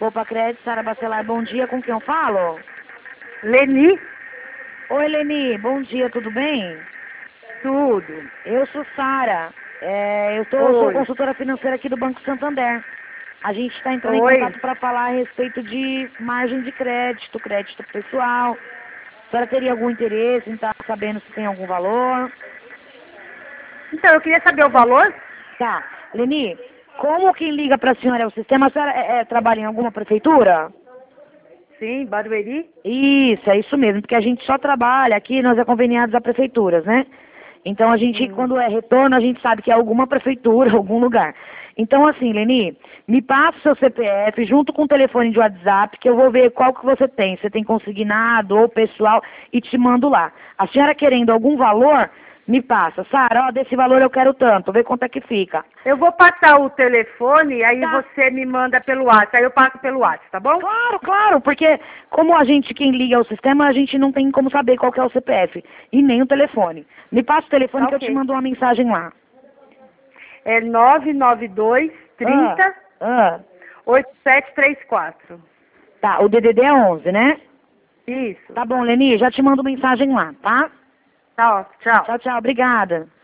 Poupa Crédito, Sara Bacelar, bom dia, com quem eu falo? Leni? Oi, Leni, bom dia, tudo bem? Tudo. Eu sou Sara, eu sou Oi. consultora financeira aqui do Banco Santander. A gente está entrando em Oi. contato para falar a respeito de margem de crédito, crédito pessoal. A senhora teria algum interesse em estar sabendo se tem algum valor? Então, eu queria saber o valor? Tá. Leni, como quem liga para a senhora é o sistema? A senhora trabalha em alguma prefeitura? Sim, Barueri. Isso, é isso mesmo, porque a gente só trabalha aqui, nós é conveniados a prefeituras, né? Então a gente, quando é retorno, a gente sabe que é alguma prefeitura, algum lugar. Então assim, Leni, me passa o seu CPF junto com o telefone de WhatsApp, que eu vou ver qual que você tem. Você tem consignado ou pessoal e te mando lá. A senhora querendo algum valor, me passa. Sara, ó, desse valor eu quero tanto, vê quanto é que fica. Eu vou passar o telefone, aí Tá. você me manda pelo WhatsApp, aí eu passo pelo WhatsApp, tá bom? Claro, claro, porque como a gente, quem liga ao sistema, a gente não tem como saber qual que é o CPF e nem o telefone. Me passa o telefone Tá que eu te ok. mando uma mensagem lá. É 992 30 Ah, 8734. tá, o DDD é 11, né? Isso. Tá bom, Leni, já te mando mensagem lá, tá? Tá, ó, tchau. Tchau, tchau, obrigada.